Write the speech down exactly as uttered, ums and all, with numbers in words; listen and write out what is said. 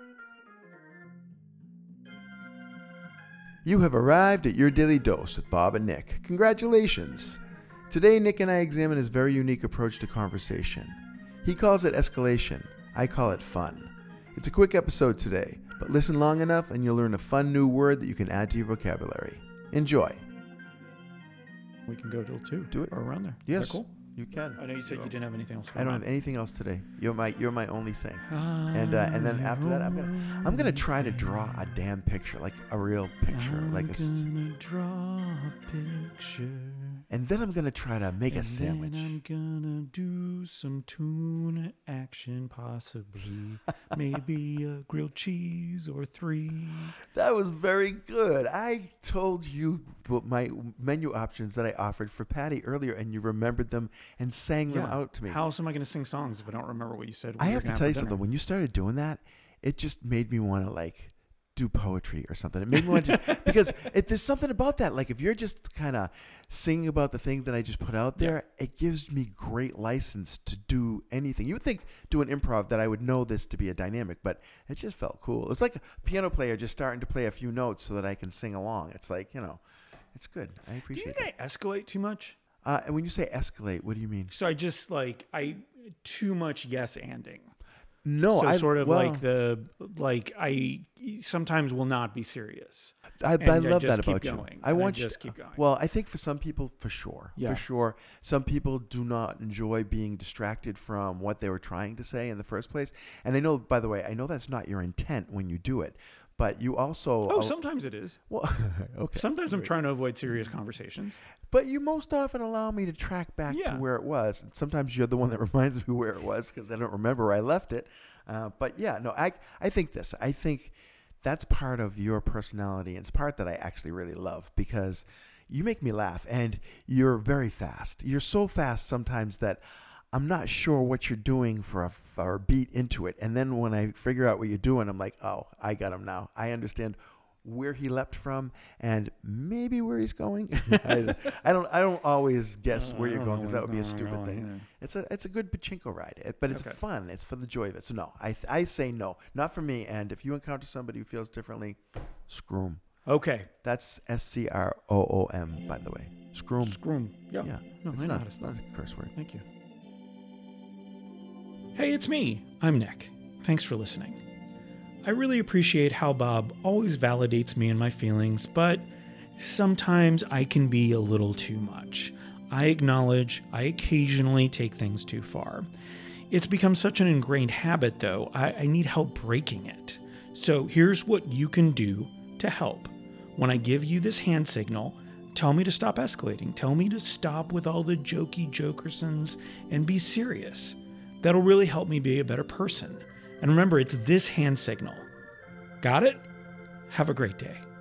You have arrived at your daily dose with Bob and Nick. Congratulations! Today, Nick and I examine his very unique approach to conversation. He calls it escalation. I call it fun. It's a quick episode today, but listen long enough and you'll learn a fun new word that you can add to your vocabulary. Enjoy. We can go till two. Do it. Or around there. Yes. Is that cool? You can. I know you said you didn't have anything else. I don't have anything else today. You're my you're my only thing. And uh, and then after that, I'm gonna I'm gonna try to draw a damn picture, like a real picture, I'm like a. gonna draw a picture. And then I'm gonna try to make and a sandwich. Then I'm gonna do some tuna action, possibly maybe a grilled cheese or three. That was very good. I told you what my menu options that I offered for Patty earlier, and you remembered them and sang them Yeah. out to me. How else am I going to sing songs if I don't remember what you said? I have to tell you something. When you started doing that, it just made me want to like do poetry or something. It made me want to just, because it, there's something about that. Like if you're just kind of singing about the thing that I just put out there, yeah. It gives me great license to do anything. You would think doing improv that I would know this to be a dynamic, but it just felt cool. It's like a piano player just starting to play a few notes so that I can sing along. It's like, you know, it's good. I appreciate it. Do you think I escalate too much? Uh, and when you say escalate, what do you mean? So I just like, I, too much yes-anding. No, so I sort of well, like the like I sometimes will not be serious. I, I love I that keep about you. Going, I want I just you. Keep going. Well, I think for some people, for sure, yeah. for sure, some people do not enjoy being distracted from what they were trying to say in the first place. And I know, by the way, I know that's not your intent when you do it. But you also... Oh, sometimes it is. Well, okay. Sometimes I'm trying to avoid serious conversations. But you most often allow me to track back yeah. to where it was. And sometimes you're the one that reminds me where it was because I don't remember where I left it. Uh, but yeah, no, I I think this. I think that's part of your personality. It's part that I actually really love because you make me laugh and you're very fast. You're so fast sometimes that I'm not sure what you're doing for a, for a beat into it. And then when I figure out what you're doing, I'm like, oh, I got him now. I understand where he leapt from and maybe where he's going. I, I don't I don't always guess uh, where you're going because that would be a going, stupid really, thing. yeah. It's a it's a good pachinko ride, but it's okay. fun. It's for the joy of it. So no, I I say no, not for me. And if you encounter somebody who feels differently, screw 'em. Okay. That's S C R O O M, by the way. Screw 'em. Screw 'em. Yeah. Yeah. No, it's I know not, how to it's not a curse word. Thank you. Hey, it's me. I'm Nick. Thanks for listening. I really appreciate how Bob always validates me and my feelings, but sometimes I can be a little too much. I acknowledge I occasionally take things too far. It's become such an ingrained habit, though, I, I need help breaking it. So here's what you can do to help. When I give you this hand signal, tell me to stop escalating. Tell me to stop with all the jokey jokersons and be serious. That'll really help me be a better person. And remember, it's this hand signal. Got it? Have a great day.